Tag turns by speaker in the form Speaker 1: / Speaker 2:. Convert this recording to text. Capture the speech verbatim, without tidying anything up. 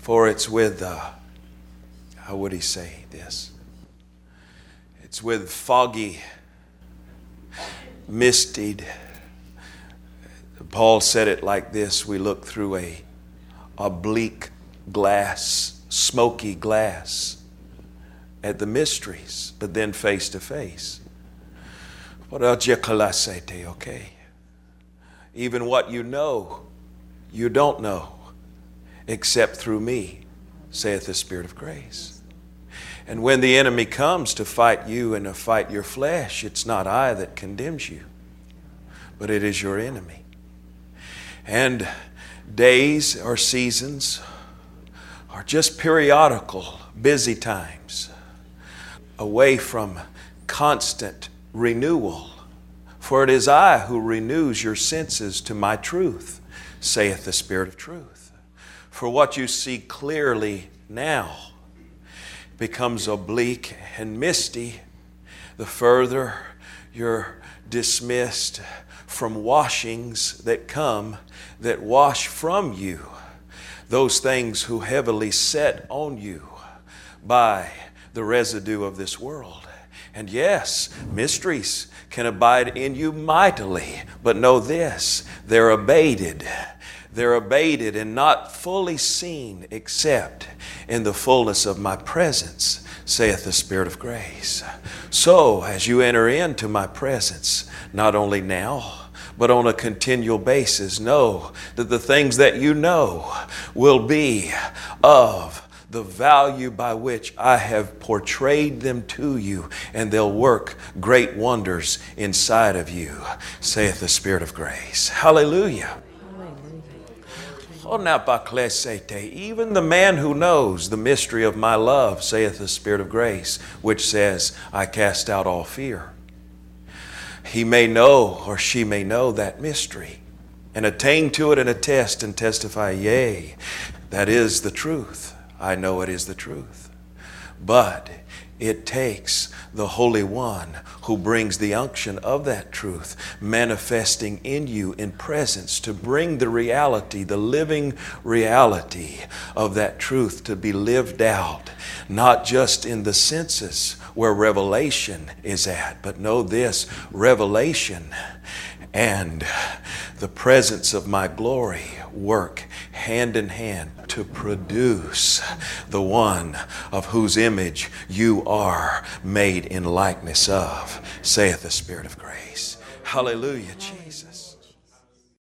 Speaker 1: For it's with, uh, how would he say this? It's with foggy, misted. Paul said it like this: we look through a, a bleak glass, smoky glass at the mysteries, but then face to face. Okay. Even what you know, you don't know, except through me, saith the Spirit of grace. And when the enemy comes to fight you and to fight your flesh, it's not I that condemns you, but it is your enemy. And days or seasons are just periodical, busy times, away from constant renewal. For it is I who renews your senses to my truth, saith the Spirit of truth. For what you see clearly now becomes oblique and misty the further you're dismissed from washings that come, that wash from you those things who heavily set on you by the residue of this world. And yes, mysteries can abide in you mightily, but know this, they're abated. They're abated and not fully seen except in the fullness of my presence, saith the Spirit of grace. So, as you enter into my presence, not only now, but on a continual basis, know that the things that you know will be of the value by which I have portrayed them to you, and they'll work great wonders inside of you, saith the Spirit of grace. Hallelujah. Even the man who knows the mystery of my love, saith the Spirit of grace, which says, I cast out all fear. He may know, or she may know that mystery, and attain to it and attest and testify, yea, that is the truth. I know it is the truth. But it takes the Holy One who brings the unction of that truth manifesting in you in presence to bring the reality, the living reality of that truth to be lived out, not just in the senses where revelation is at, but know this, revelation and the presence of my glory work hand in hand to produce the one of whose image you are made in likeness of, saith the Spirit of grace. Hallelujah, Jesus.